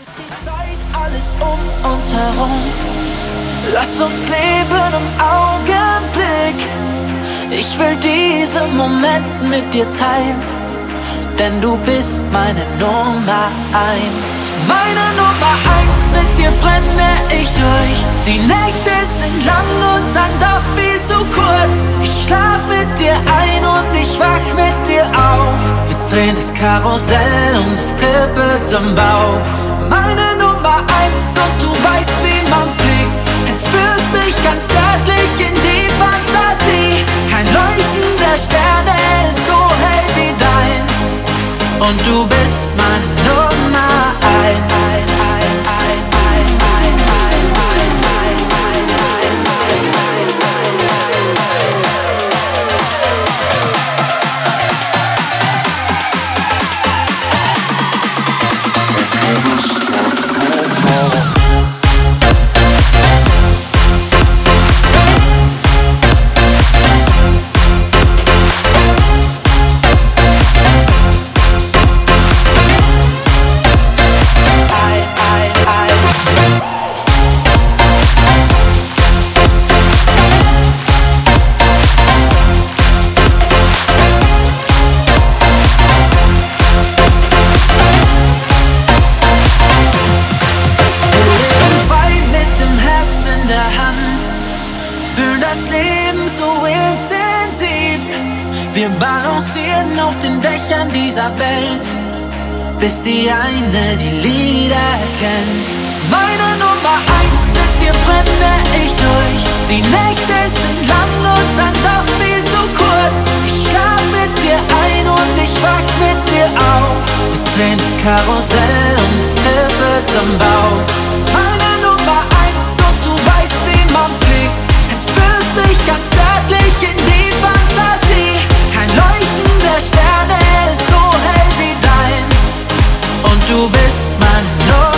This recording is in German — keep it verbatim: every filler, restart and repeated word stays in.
Die Zeit, alles um uns herum. Lass uns leben im Augenblick. Ich will diesen Moment mit dir teilen, denn du bist meine Nummer eins. Meine Nummer eins, mit dir brenne ich durch. Die Nächte sind lang und dann doch viel zu kurz. Ich schlaf mit dir ein und ich wach mit dir auf. Wir drehen das Karussell und es kribbelt im Bauch. Meine Nummer eins und du weißt, wie man fliegt. Entführst mich ganz zärtlich in die Fantasie. Kein Leuchten der Sterne ist so hell wie deins. Und du bist meine Nummer eins. Wir balancieren auf den Dächern dieser Welt, bis die eine die Lieder kennt. Meine Nummer eins, mit dir brenne ich durch. Die Nächte sind lang und dann doch viel zu kurz. Ich schlaf mit dir ein und ich wach mit dir auf. Wir drehen das Karussell und es kribbelt im Bauch. Meine Nummer eins und du weißt, wie man fliegt. Entführst mich ganz zärtlich in die Fantasie. Kein Leuchten der Sterne ist so hell wie deins. Und du bist mein Nummer.